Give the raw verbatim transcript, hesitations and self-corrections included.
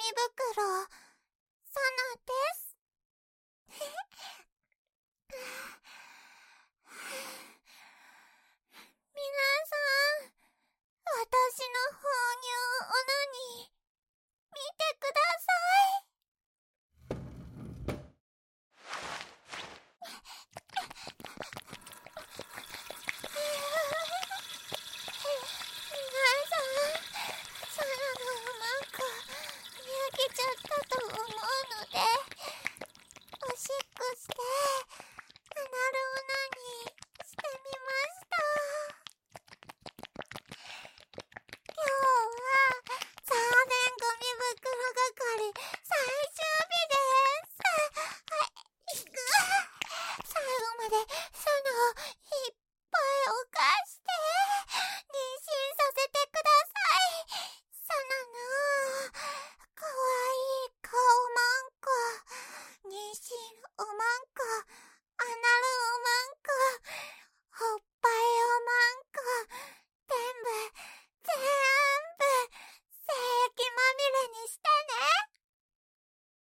袋、サナです。皆さん、私の放乳オナニー、見てください。皆さん、サナのうまく焼けちゃったと思うので、おしっこしてアナルオナニーしてみました。今日はサーデンゴミ袋係最終日です。はい、最後までサナをいっぱい犯して妊娠させてください。サナのかわいい顔マンコ、妊娠おまんこ